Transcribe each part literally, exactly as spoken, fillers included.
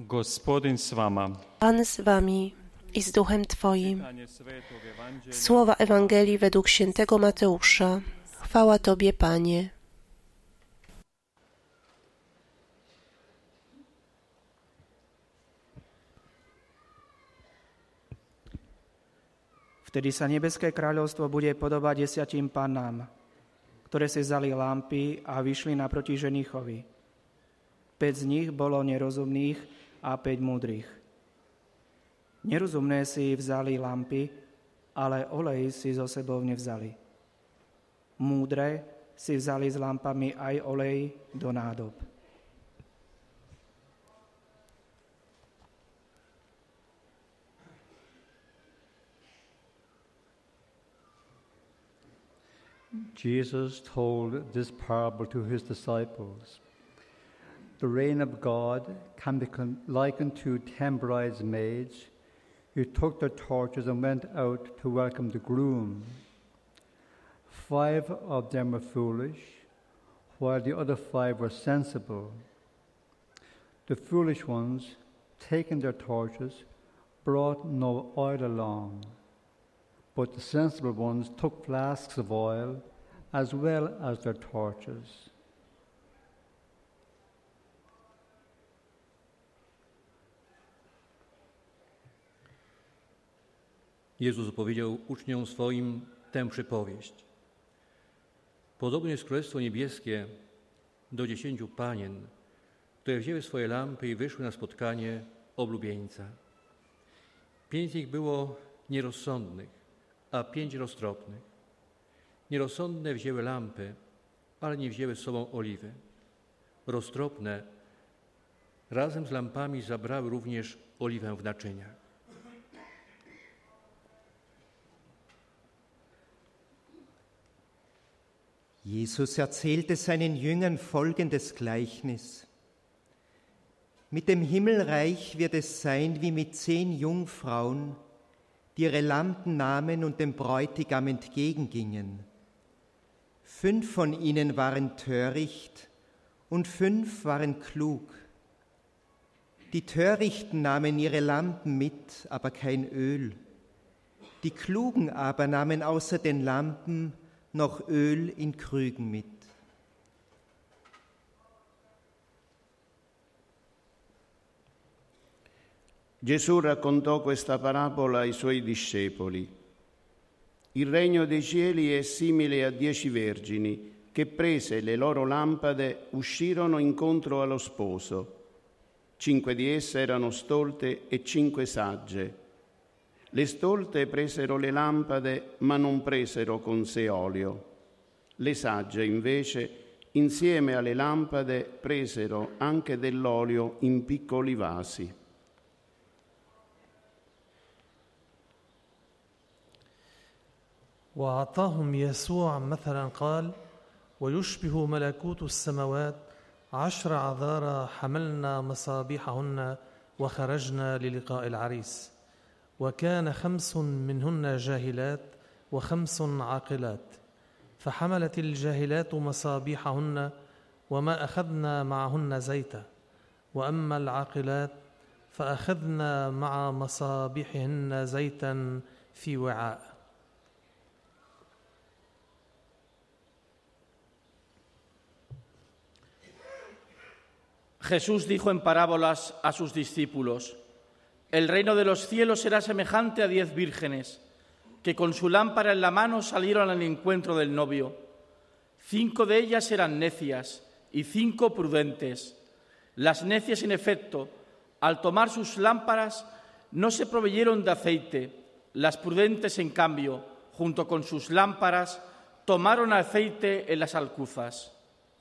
Gospodin s vama. Pan z wami i z duchem Twoim. Słowa Ewangelii według świętego Mateusza. Chwała Tobie, Panie. Vtedy sa nebeské kráľovstvo bude podobať desiatim pannám, ktoré si vzali lampy a vyšli naproti ženichovi. Päť z nich bolo nerozumných a päť múdrych. Nerozumné si vzali lampy, ale olej si so sebou nevzali. Múdre si vzali s lampami aj olej do nádob. Jesus told this parable to his disciples. The reign of God can be likened to ten bridesmaids who took their torches and went out to welcome the groom. Five of them were foolish, while the other five were sensible. The foolish ones, taking their torches, brought no oil along. But the sensible ones took flasks of oil as well as their torches. Jezus opowiedział uczniom swoim tę przypowieść. Podobnie jest Królestwo Niebieskie do dziesięciu panien, które wzięły swoje lampy i wyszły na spotkanie oblubieńca. Pięć z nich było nierozsądnych, a pięć roztropnych. Nierozsądne wzięły lampy, ale nie wzięły z sobą oliwy. Roztropne razem z lampami zabrały również oliwę w naczyniach. Jesus erzählte seinen Jüngern folgendes Gleichnis. Mit dem Himmelreich wird es sein wie mit zehn Jungfrauen, die ihre Lampen nahmen und dem Bräutigam entgegengingen. Fünf von ihnen waren töricht und fünf waren klug. Die Törichten nahmen ihre Lampen mit, aber kein Öl. Die Klugen aber nahmen außer den Lampen noch Öl in Krügen mit. Gesù raccontò questa parabola ai suoi discepoli. Il regno dei cieli è simile a dieci vergini che, prese le loro lampade, uscirono incontro allo sposo. Cinque di esse erano stolte e cinque sagge. Le stolte presero le lampade, ma non presero con sé olio. Le sagge, invece, insieme alle lampade, presero anche dell'olio in piccoli vasi. وأعطاهم يسوع مثلا قال: ويشبه ملكوت السماوات عشر عذارى حملنا مصابيحهن وخرجنا للقاء العريس، وكان خمس منهن جاهلات وخمس عاقلات، فحملت الجاهلات مصابيحهن وما أخذنا معهن زيتا، وأما العاقلات فأخذنا مع مصابيحهن زيتا في وعاء. Jesús dijo en parábolas a sus discípulos: el reino de los cielos será semejante a diez vírgenes que con su lámpara en la mano salieron al encuentro del novio. Cinco de ellas eran necias y cinco prudentes. Las necias, en efecto, al tomar sus lámparas, no se proveyeron de aceite. Las prudentes, en cambio, junto con sus lámparas, tomaron aceite en las alcuzas.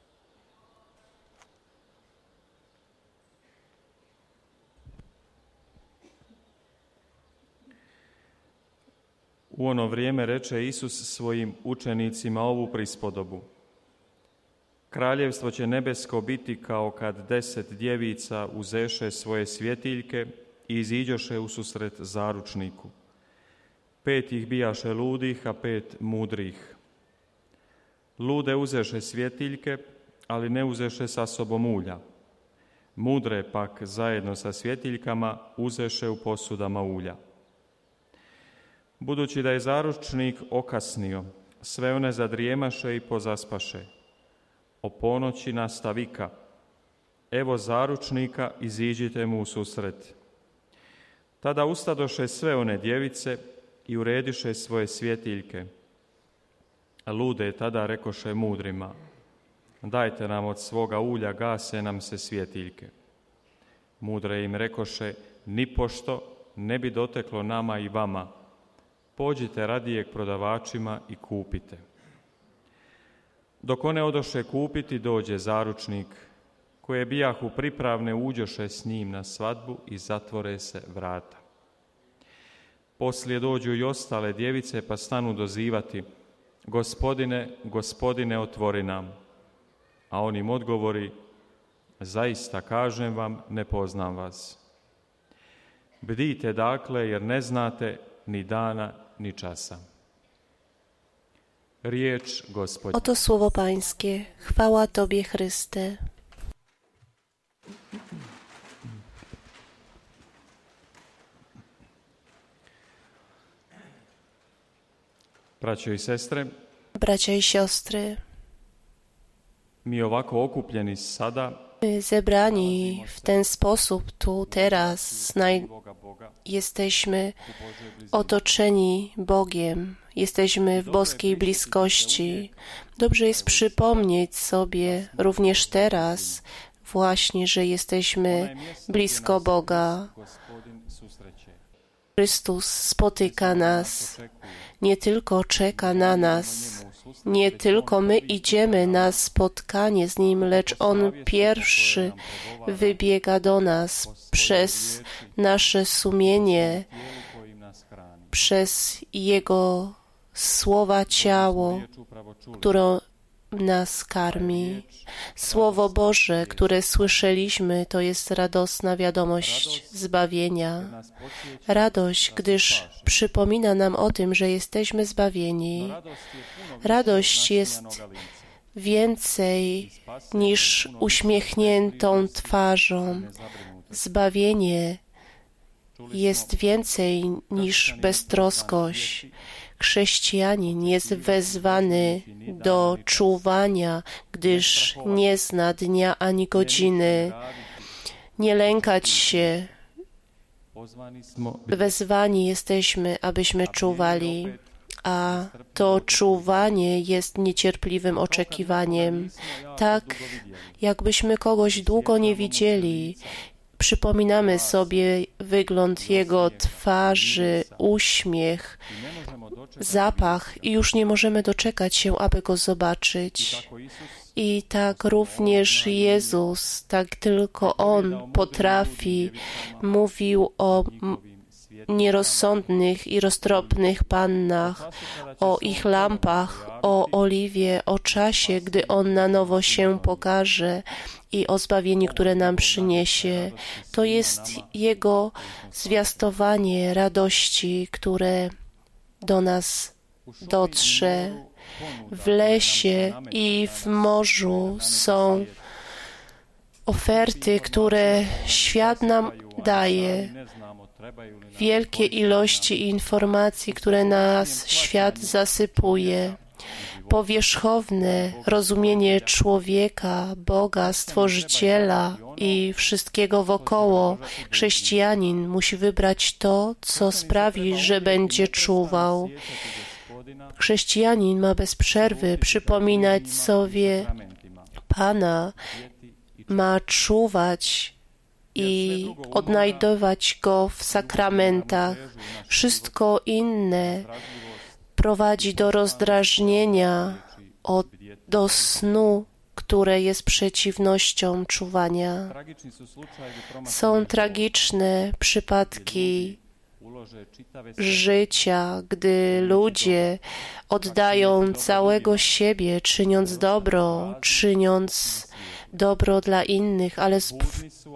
U ono vrijeme reče Isus svojim učenicima ovu prispodobu. Kraljevstvo će nebesko biti kao kad deset djevica uzeše svoje svjetiljke i iziđoše ususret zaručniku. Pet ih bijaše ludih, a pet mudrih. Lude uzeše svjetiljke, ali ne uzeše sa sobom ulja. Mudre pak zajedno sa svjetiljkama uzeše u posudama ulja. Budući da je zaručnik okasnio, sve one zadrijemaše i pozaspaše. O ponoći nasta vika: evo zaručnika, iziđite mu u susret. Tada ustadoše sve one djevice i urediše svoje svjetiljke. Lude tada rekoše mudrima: dajte nam od svoga ulja, gase nam se svjetiljke. Mudre im rekoše: nipošto ne bi doteklo nama i vama. Pođite radije k prodavačima i kupite. Dok one odoše kupiti, dođe zaručnik, koje bijahu pripravne, uđoše s njim na svadbu i zatvore se vrata. Poslije dođu i ostale djevice, pa stanu dozivati: Gospodine, Gospodine, otvori nam. A on im odgovori: zaista kažem vam, ne poznam vas. Bdijte dakle, jer ne znate ni dana, ni czasa. Riječ Gospodnia. Oto słowo Pańskie. Chwała Tobie, Chryste. Braćo i sestre, bracia i siostry, mi ovako okupljeni sada, zebrani w ten sposób tu teraz, znaj- jesteśmy otoczeni Bogiem, jesteśmy w boskiej bliskości. Dobrze jest przypomnieć sobie również teraz właśnie, że jesteśmy blisko Boga. Chrystus spotyka nas, nie tylko czeka na nas, nie tylko my idziemy na spotkanie z Nim, lecz On pierwszy wybiega do nas przez nasze sumienie, przez Jego słowa ciało, które nas karmi. Słowo Boże, które słyszeliśmy, to jest radosna wiadomość zbawienia. Radość, gdyż przypomina nam o tym, że jesteśmy zbawieni. Radość jest więcej niż uśmiechniętą twarzą. Zbawienie jest więcej niż beztroskość. Chrześcijanin jest wezwany do czuwania, gdyż nie zna dnia ani godziny. Nie lękać się. Wezwani jesteśmy, abyśmy czuwali, a to czuwanie jest niecierpliwym oczekiwaniem. Tak, jakbyśmy kogoś długo nie widzieli. Przypominamy sobie wygląd Jego twarzy, uśmiech, zapach i już nie możemy doczekać się, aby Go zobaczyć. I tak również Jezus, tak tylko On potrafi, mówił o nierozsądnych i roztropnych pannach, o ich lampach, o oliwie, o czasie, gdy On na nowo się pokaże i o zbawieniu, które nam przyniesie. To jest Jego zwiastowanie radości, które do nas dotrze. W lesie i w morzu są oferty, które świat nam daje. Wielkie ilości informacji, które nas świat zasypuje. Powierzchowne rozumienie człowieka, Boga, Stworzyciela i wszystkiego wokoło. Chrześcijanin musi wybrać to, co sprawi, że będzie czuwał. Chrześcijanin ma bez przerwy przypominać sobie Pana, ma czuwać i odnajdować Go w sakramentach. Wszystko inne prowadzi do rozdrażnienia, od, do snu, które jest przeciwnością czuwania. Są tragiczne przypadki życia, gdy ludzie oddają całego siebie, czyniąc dobro, czyniąc dobro dla innych, ale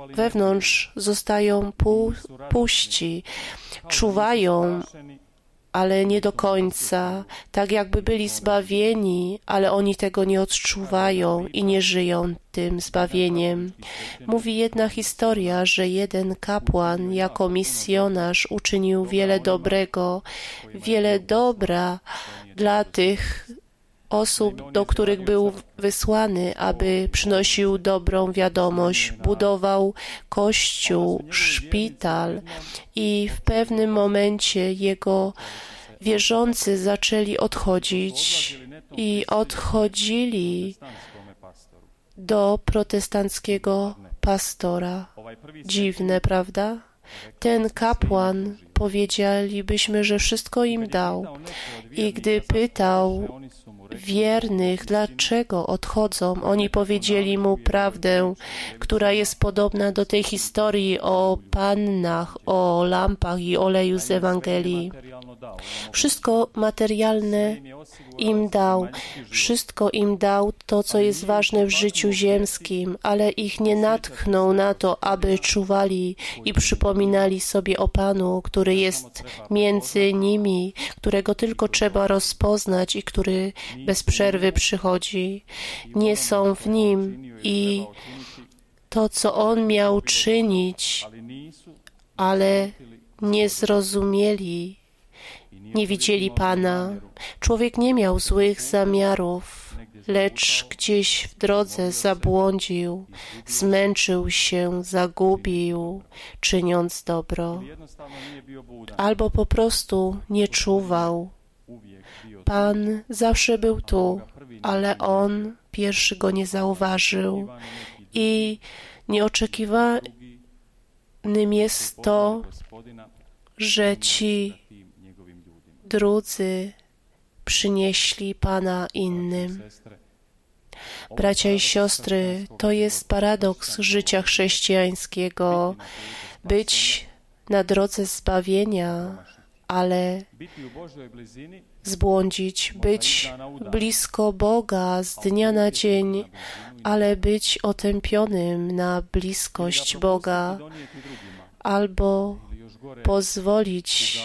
wewnątrz zostają pu- puści, czuwają, ale nie do końca, tak jakby byli zbawieni, ale oni tego nie odczuwają i nie żyją tym zbawieniem. Mówi jedna historia, że jeden kapłan jako misjonarz uczynił wiele dobrego, wiele dobra dla tych osób, do których był wysłany, aby przynosił dobrą wiadomość. Budował kościół, szpital i w pewnym momencie jego wierzący zaczęli odchodzić i odchodzili do protestanckiego pastora. Dziwne, prawda? Ten kapłan, powiedzielibyśmy, że wszystko im dał. I gdy pytał wiernych, dlaczego odchodzą, oni powiedzieli mu prawdę, która jest podobna do tej historii o pannach, o lampach i oleju z Ewangelii. Wszystko materialne im dał, wszystko im dał to, co jest ważne w życiu ziemskim, ale ich nie natchnął na to, aby czuwali i przypominali sobie o Panu, który jest między nimi, którego tylko trzeba rozpoznać i który bez przerwy przychodzi. Nie są w Nim i to, co On miał czynić, ale nie zrozumieli, nie widzieli Pana. Człowiek nie miał złych zamiarów, lecz gdzieś w drodze zabłądził, zmęczył się, zagubił, czyniąc dobro. Albo po prostu nie czuwał. Pan zawsze był tu, ale on pierwszy go nie zauważył. I nieoczekiwanym jest to, że ci drudzy przynieśli Pana innym. Bracia i siostry, to jest paradoks życia chrześcijańskiego. Być na drodze zbawienia, ale zbłądzić, być blisko Boga z dnia na dzień, ale być otępionym na bliskość Boga, albo pozwolić,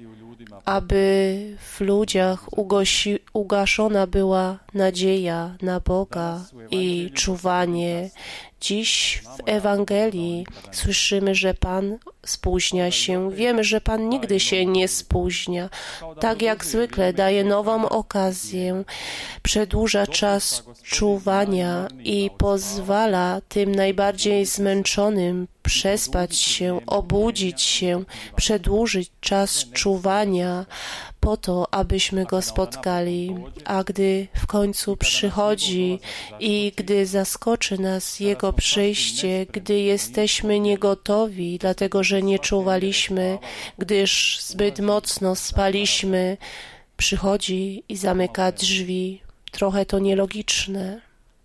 aby w ludziach ugosi, ugaszona była nadzieja na Boga i czuwanie. Dziś w Ewangelii słyszymy, że Pan spóźnia się. Wiemy, że Pan nigdy się nie spóźnia. Tak jak zwykle daje nową okazję, przedłuża czas czuwania i pozwala tym najbardziej zmęczonym przespać się, obudzić się, przedłużyć czas czuwania po to, abyśmy Go spotkali. A gdy w końcu przychodzi i gdy zaskoczy nas Jego przyjście, gdy jesteśmy niegotowi, dlatego że nie czuwaliśmy, gdyż zbyt mocno spaliśmy, przychodzi i zamyka drzwi. Trochę to nielogiczne.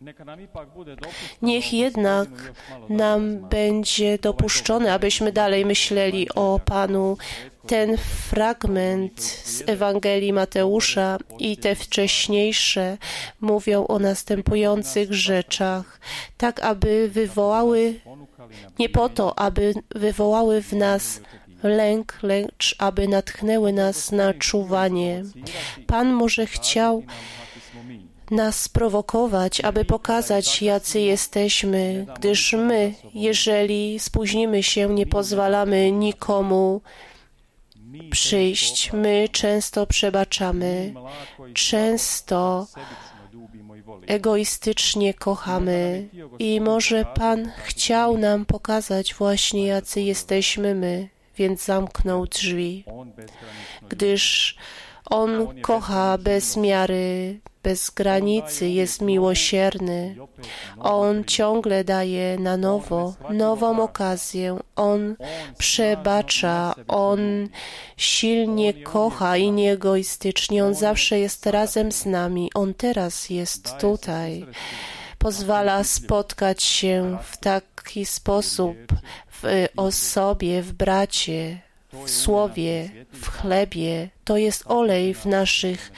Niech jednak nam będzie dopuszczone, abyśmy dalej myśleli o Panu. Ten fragment z Ewangelii Mateusza i te wcześniejsze mówią o następujących rzeczach, tak aby wywołały, nie po to, aby wywołały w nas lęk, lecz aby natchnęły nas na czuwanie. Pan może chciał nas sprowokować, aby pokazać, jacy jesteśmy, gdyż my, jeżeli spóźnimy się, nie pozwalamy nikomu przyjść. My często przebaczamy, często egoistycznie kochamy i może Pan chciał nam pokazać właśnie, jacy jesteśmy my, więc zamknął drzwi, gdyż On kocha bez miary, bez granicy, jest miłosierny. On ciągle daje na nowo, nową okazję. On przebacza, On silnie kocha i nieegoistycznie. On zawsze jest razem z nami. On teraz jest tutaj. Pozwala spotkać się w taki sposób w osobie, w bracie, w słowie, w chlebie. To jest olej w naszych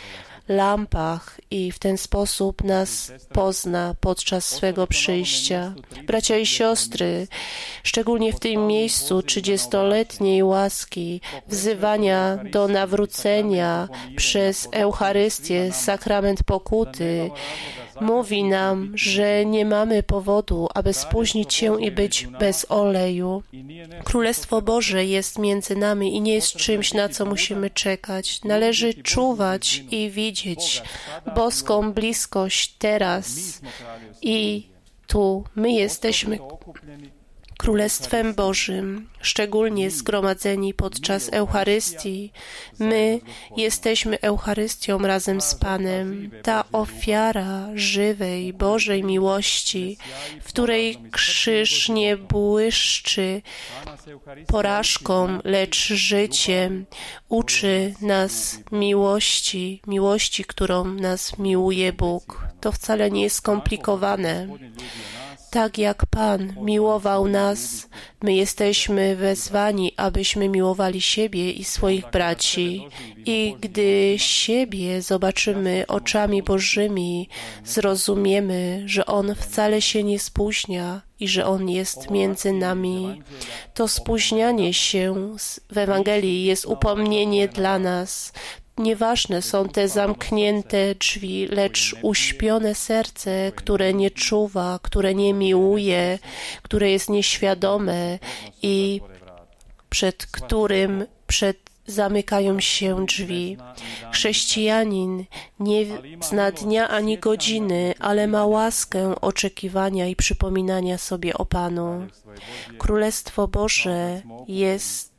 lampach i w ten sposób nas pozna podczas swego przyjścia. Bracia i siostry, szczególnie w tym miejscu trzydziestoletniej łaski, wzywania do nawrócenia przez Eucharystię, sakrament pokuty, mówi nam, że nie mamy powodu, aby spóźnić się i być bez oleju. Królestwo Boże jest między nami i nie jest czymś, na co musimy czekać. Należy czuwać i widzieć boską bliskość teraz i tu. My jesteśmy Królestwem Bożym, szczególnie zgromadzeni podczas Eucharystii. My jesteśmy Eucharystią razem z Panem. Ta ofiara żywej, Bożej miłości, w której krzyż nie błyszczy porażką, lecz życiem, uczy nas miłości, miłości, którą nas miłuje Bóg. To wcale nie jest skomplikowane. Tak jak Pan miłował nas, my jesteśmy wezwani, abyśmy miłowali siebie i swoich braci. I gdy siebie zobaczymy oczami Bożymi, zrozumiemy, że On wcale się nie spóźnia i że On jest między nami. To spóźnianie się w Ewangelii jest upomnienie dla nas. Nieważne są te zamknięte drzwi, lecz uśpione serce, które nie czuwa, które nie miłuje, które jest nieświadome i przed którym przed zamykają się drzwi. Chrześcijanin nie zna dnia ani godziny, ale ma łaskę oczekiwania i przypominania sobie o Panu. Królestwo Boże jest,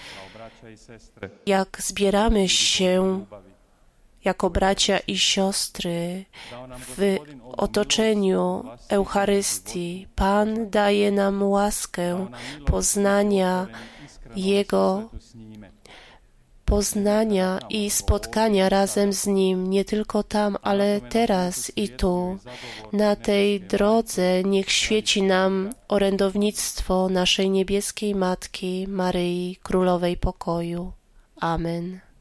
jak zbieramy się jako bracia i siostry w otoczeniu Eucharystii. Pan daje nam łaskę poznania Jego, poznania i spotkania razem z Nim, nie tylko tam, ale teraz i tu. Na tej drodze niech świeci nam orędownictwo naszej niebieskiej Matki, Maryi, Królowej Pokoju. Amen.